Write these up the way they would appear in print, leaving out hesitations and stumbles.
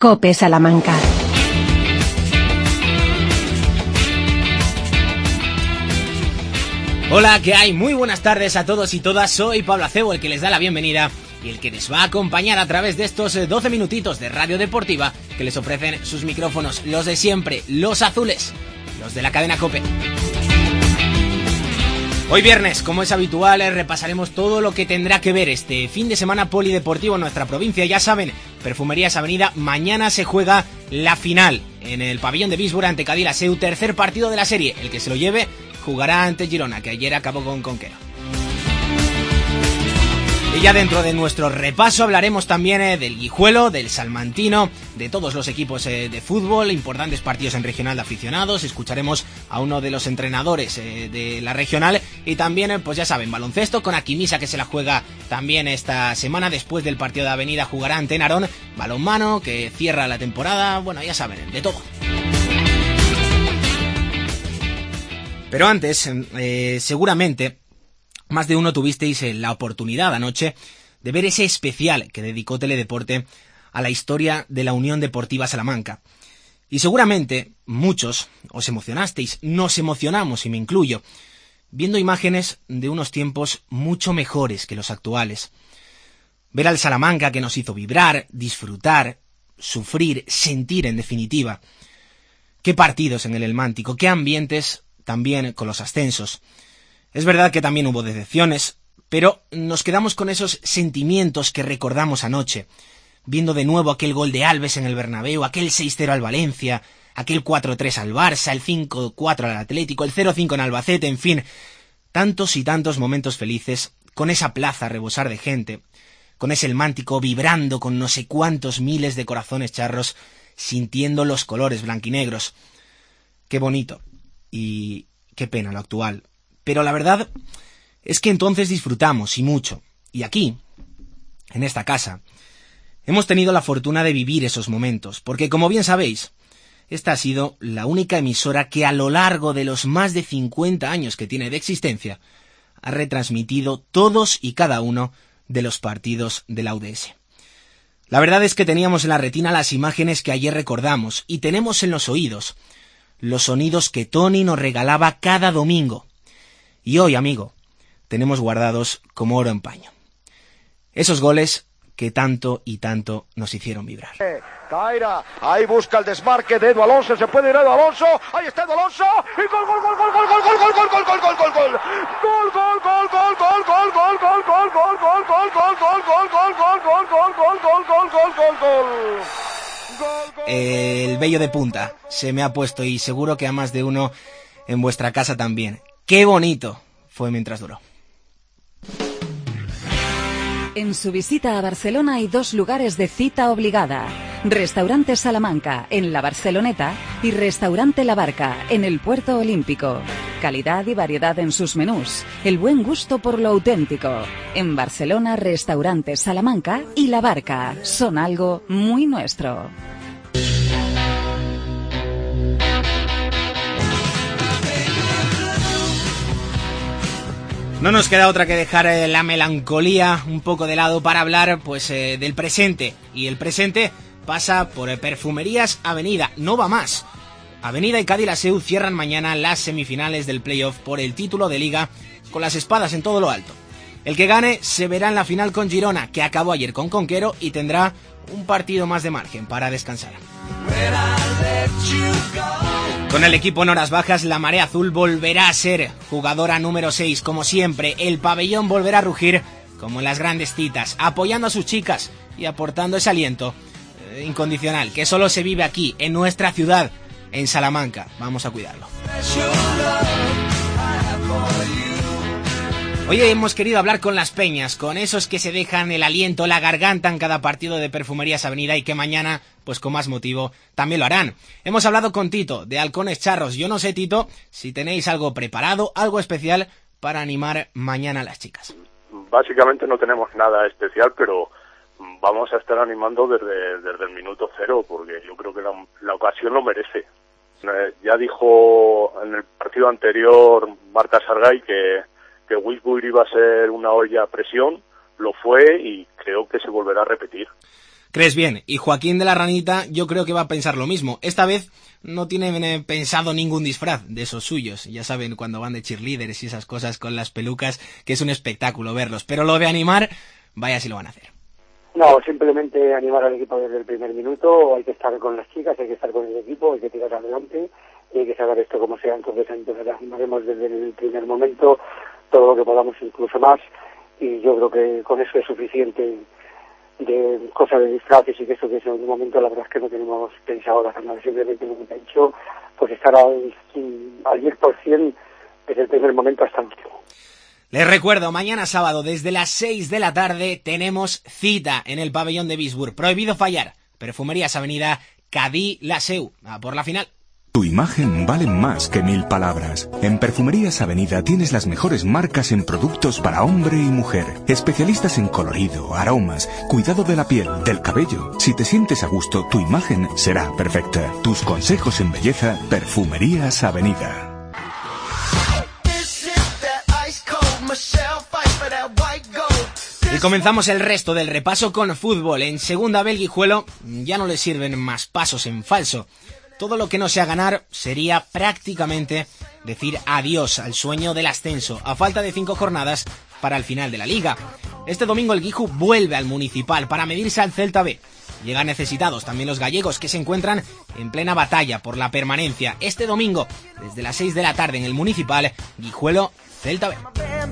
COPE Salamanca. Hola, ¿qué hay? Muy buenas tardes a todos y todas. Soy Pablo Acebo, el que les da la bienvenida y el que les va a acompañar a través de estos 12 minutitos de radio deportiva que les ofrecen sus micrófonos, los de siempre, los azules, los de la cadena COPE. Hoy viernes, como es habitual, repasaremos todo lo que tendrá que ver este fin de semana polideportivo en nuestra provincia. Ya saben, Perfumerías Avenida, mañana se juega la final en el pabellón de Bisbura ante Cadillaceu, tercer partido de la serie. El que se lo lleve jugará ante Girona, que ayer acabó con Conquero. Y ya dentro de nuestro repaso hablaremos también del Guijuelo, del Salmantino, de todos los equipos de fútbol, importantes partidos en regional de aficionados. Escucharemos a uno de los entrenadores de la regional y también, pues ya saben, baloncesto con Aquimisa, que se la juega también esta semana después del partido de Avenida, jugará ante Narón, balonmano que cierra la temporada, bueno, ya saben, de todo. Pero antes, seguramente más de uno tuvisteis la oportunidad anoche de ver ese especial que dedicó Teledeporte a la historia de la Unión Deportiva Salamanca. Y seguramente muchos os emocionasteis, nos emocionamos, y me incluyo, viendo imágenes de unos tiempos mucho mejores que los actuales. Ver al Salamanca que nos hizo vibrar, disfrutar, sufrir, sentir en definitiva. Qué partidos en el Elmántico, qué ambientes también con los ascensos. Es verdad que también hubo decepciones, pero nos quedamos con esos sentimientos que recordamos anoche, viendo de nuevo aquel gol de Alves en el Bernabéu, aquel 6-0 al Valencia, aquel 4-3 al Barça, el 5-4 al Atlético, el 0-5 en Albacete, en fin, tantos y tantos momentos felices, con esa plaza a rebosar de gente, con ese Elmántico vibrando con no sé cuántos miles de corazones charros, sintiendo los colores blanquinegros. Qué bonito, y qué pena lo actual. Pero la verdad es que entonces disfrutamos, y mucho. Y aquí, en esta casa, hemos tenido la fortuna de vivir esos momentos, porque como bien sabéis, esta ha sido la única emisora que a lo largo de los más de 50 años que tiene de existencia, ha retransmitido todos y cada uno de los partidos de la UDS. La verdad es que teníamos en la retina las imágenes que ayer recordamos, y tenemos en los oídos los sonidos que Tony nos regalaba cada domingo. Y hoy, amigo, tenemos guardados como oro en paño esos goles que tanto y tanto nos hicieron vibrar. Caira, ahí busca el desmarque de Edu Alonso, se puede ir Edu Alonso, ahí está Edu Alonso, y gol, gol, gol, gol, gol, gol, gol, gol, gol, gol, gol, gol, gol, gol, el vello de punta se me ha puesto, y seguro que a más de uno en vuestra casa también. ¡Qué bonito fue mientras duró! En su visita a Barcelona hay dos lugares de cita obligada. Restaurante Salamanca, en la Barceloneta, y Restaurante La Barca, en el Puerto Olímpico. Calidad y variedad en sus menús. El buen gusto por lo auténtico. En Barcelona, Restaurante Salamanca y La Barca son algo muy nuestro. No nos queda otra que dejar la melancolía un poco de lado para hablar pues del presente. Y el presente pasa por Perfumerías Avenida, no va más. Avenida y Cadillaceu cierran mañana las semifinales del playoff por el título de liga con las espadas en todo lo alto. El que gane se verá en la final con Girona, que acabó ayer con Conquero, y tendrá un partido más de margen para descansar. Con el equipo en horas bajas, la Marea Azul volverá a ser jugadora número 6, como siempre. El pabellón volverá a rugir como en las grandes citas, apoyando a sus chicas y aportando ese aliento incondicional que solo se vive aquí, en nuestra ciudad, en Salamanca. Vamos a cuidarlo. Hoy hemos querido hablar con las peñas, con esos que se dejan el aliento, la garganta en cada partido de Perfumerías Avenida, y que mañana, pues con más motivo, también lo harán. Hemos hablado con Tito, de Halcones Charros. Yo no sé, Tito, si tenéis algo preparado, algo especial para animar mañana a las chicas. Básicamente no tenemos nada especial, pero vamos a estar animando desde el minuto cero, porque yo creo que la ocasión lo merece. Ya dijo en el partido anterior Marta Sargay que Wisbury iba a ser una olla a presión, lo fue, y creo que se volverá a repetir. Crees bien, y Joaquín de la Ranita yo creo que va a pensar lo mismo. Esta vez no tienen pensado ningún disfraz de esos suyos. Ya saben, cuando van de cheerleaders y esas cosas con las pelucas, que es un espectáculo verlos. Pero lo de animar, vaya si lo van a hacer. No, simplemente animar al equipo desde el primer minuto. Hay que estar con las chicas, hay que estar con el equipo, hay que tirar adelante y hay que sacar esto como sea. Entonces animaremos desde el primer momento todo lo que podamos, incluso más. Y yo creo que con eso es suficiente de cosas de disfraces y que eso que es en un momento la verdad es que no tenemos pensado hacer nada, simplemente lo que ha hecho pues estar al 10% desde el primer momento hasta el último. Les recuerdo, mañana sábado desde las 6 de la tarde tenemos cita en el pabellón de Bisburg. Prohibido fallar. Perfumerías Avenida Cadí La Seu. A por la final. Tu imagen vale más que 1000 palabras. En Perfumerías Avenida tienes las mejores marcas en productos para hombre y mujer. Especialistas en colorido, aromas, cuidado de la piel, del cabello. Si te sientes a gusto, tu imagen será perfecta. Tus consejos en belleza, Perfumerías Avenida. Y comenzamos el resto del repaso con fútbol. En segunda B el Guijuelo ya no le sirven más pasos en falso. Todo lo que no sea ganar sería prácticamente decir adiós al sueño del ascenso, a falta de 5 jornadas para el final de la liga. Este domingo el Guiju vuelve al Municipal para medirse al Celta B. Llegan necesitados también los gallegos, que se encuentran en plena batalla por la permanencia. Este domingo, desde las 6 de la tarde en el Municipal, Guijuelo, Celta B.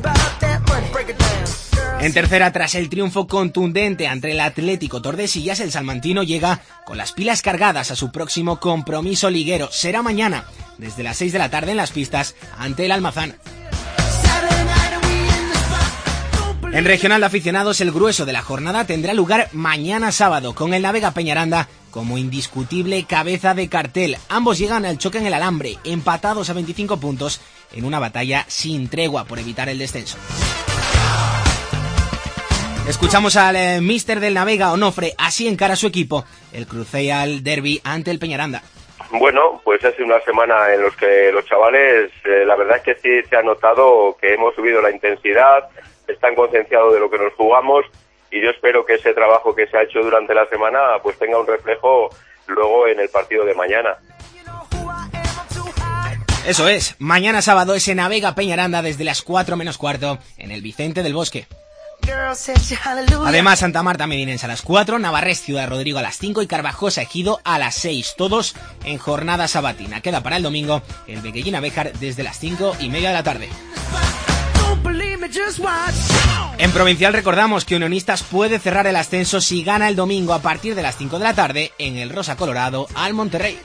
En tercera, tras el triunfo contundente ante el Atlético Tordesillas, el salmantino llega con las pilas cargadas a su próximo compromiso liguero. Será mañana, desde las 6 de la tarde en las pistas, ante el Almazán. En regional de aficionados, el grueso de la jornada tendrá lugar mañana sábado, con el Navega Peñaranda como indiscutible cabeza de cartel. Ambos llegan al choque en el alambre, empatados a 25 puntos, en una batalla sin tregua por evitar el descenso. Escuchamos al míster del Navega, Onofre, así encara su equipo el Crucial Derby ante el Peñaranda. Bueno, pues ha sido una semana en los que los chavales, la verdad es que sí se ha notado que hemos subido la intensidad, están concienciados de lo que nos jugamos y yo espero que ese trabajo que se ha hecho durante la semana pues tenga un reflejo luego en el partido de mañana. Eso es, mañana sábado ese Navega Peñaranda desde las 4 menos cuarto en el Vicente del Bosque. Además, Santa Marta Medinense a las 4, Navarrés Ciudad Rodrigo a las 5 y Carvajosa Ejido a las 6, todos en jornada sabatina. Queda para el domingo el Beguellín Béjar desde las 5:30 de la tarde. En Provincial recordamos que Unionistas puede cerrar el ascenso si gana el domingo a partir de las 5 de la tarde en el Rosa Colorado al Monterrey.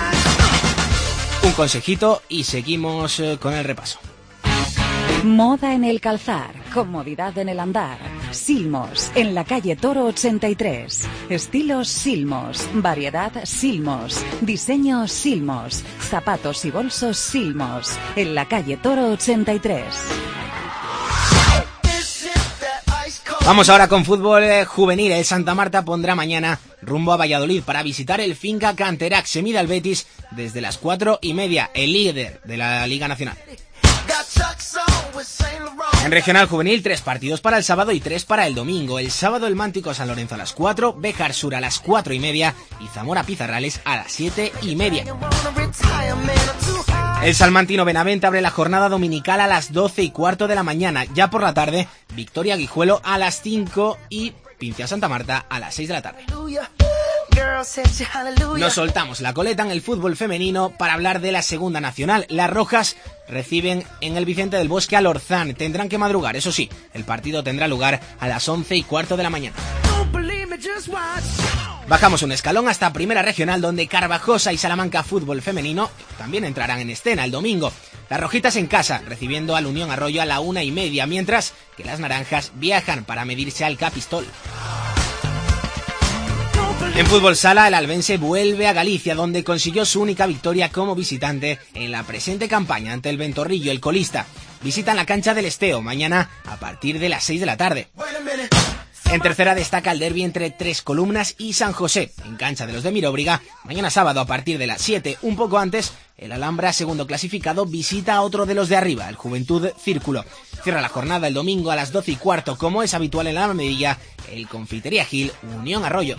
Un consejito y seguimos con el repaso. Moda en el calzar, comodidad en el andar. Silmos, en la calle Toro 83. Estilos Silmos, variedad Silmos, diseño Silmos, zapatos y bolsos Silmos, en la calle Toro 83. Vamos ahora con fútbol juvenil. El Santa Marta pondrá mañana rumbo a Valladolid para visitar el Finca Canterac. Se mide al Betis desde las 4:30, el líder de la Liga Nacional. En regional juvenil, 3 partidos para el sábado y 3 para el domingo. El sábado el Mántico San Lorenzo a las 4, Béjar Sur a las 4:30 y Zamora Pizarrales a las 7:30. El salmantino Benavente abre la jornada dominical a las 12:15 de la mañana. Ya por la tarde, Victoria Guijuelo a las 5 y Pincia Santa Marta a las 6 de la tarde. Nos soltamos la coleta en el fútbol femenino para hablar de la segunda nacional. Las rojas reciben en el Vicente del Bosque al Orzán. Tendrán que madrugar, eso sí, el partido tendrá lugar a las 11:15 de la mañana. Bajamos un escalón hasta Primera Regional, donde Carvajosa y Salamanca Fútbol Femenino también entrarán en escena el domingo. Las rojitas en casa, recibiendo al Unión Arroyo a la 1:30, mientras que las naranjas viajan para medirse al Capistol. En fútbol sala, el albense vuelve a Galicia, donde consiguió su única victoria como visitante en la presente campaña ante el Ventorrillo, el colista. Visitan la cancha del Esteo mañana a partir de las 6 de la tarde. En tercera destaca el derbi entre Tres Columnas y San José, en cancha de los de Miróbriga. Mañana sábado a partir de las 7, un poco antes, el Alhambra, segundo clasificado, visita a otro de los de arriba, el Juventud Círculo. Cierra la jornada el domingo a las 12:15, como es habitual en la Medilla, el Confitería Gil Unión Arroyo.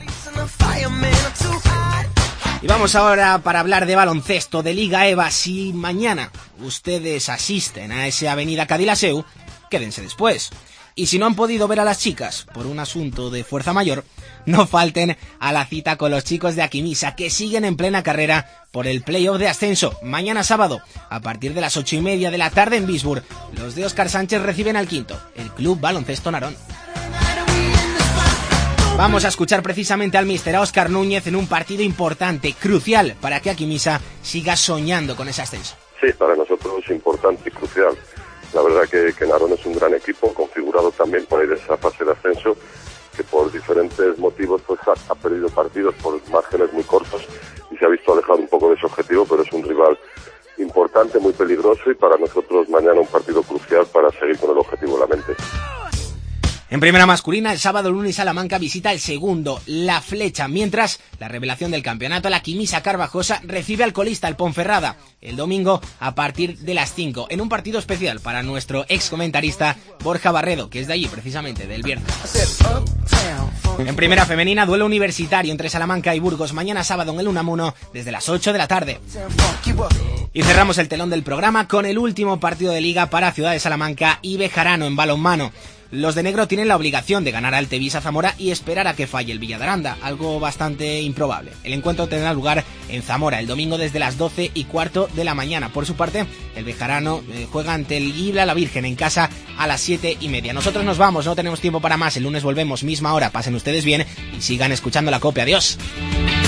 Y vamos ahora para hablar de baloncesto, de Liga EVA. Si mañana ustedes asisten a ese Avenida Cadillaceu, quédense después. Y si no han podido ver a las chicas por un asunto de fuerza mayor, no falten a la cita con los chicos de Aquimisa, que siguen en plena carrera por el playoff de ascenso. Mañana sábado, a partir de las 8:30 de la tarde en Bisburg, los de Óscar Sánchez reciben al quinto, el Club Baloncesto Narón. Vamos a escuchar precisamente al míster, a Óscar Núñez, en un partido importante, crucial, para que Aquimisa siga soñando con ese ascenso. Sí, para nosotros es importante y crucial. La verdad que Narón es un gran equipo, configurado también para ir a esa fase de ascenso, que por diferentes motivos pues ha perdido partidos por márgenes muy cortos y se ha visto alejado un poco de ese objetivo, pero es un rival importante, muy peligroso, y para nosotros mañana un partido crucial para seguir con el objetivo en la mente. En primera masculina, el sábado el Uni Salamanca visita el segundo, La Flecha, mientras la revelación del campeonato, la Quimisa Carvajosa, recibe al colista, el Ponferrada, el domingo a partir de las 5, en un partido especial para nuestro ex comentarista Borja Barredo, que es de allí precisamente, del Bierzo. En primera femenina, duelo universitario entre Salamanca y Burgos, mañana sábado en el Unamuno, desde las 8 de la tarde. Y cerramos el telón del programa con el último partido de liga para Ciudad de Salamanca y Bejarano en balonmano. Los de negro tienen la obligación de ganar al Tevisa Zamora y esperar a que falle el Villadaranda, algo bastante improbable. El encuentro tendrá lugar en Zamora el domingo desde las 12:15 de la mañana. Por su parte, el Bejarano juega ante el Ibla la Virgen en casa a las 7:30. Nosotros nos vamos, no tenemos tiempo para más. El lunes volvemos, misma hora. Pasen ustedes bien y sigan escuchando La Copia. Adiós.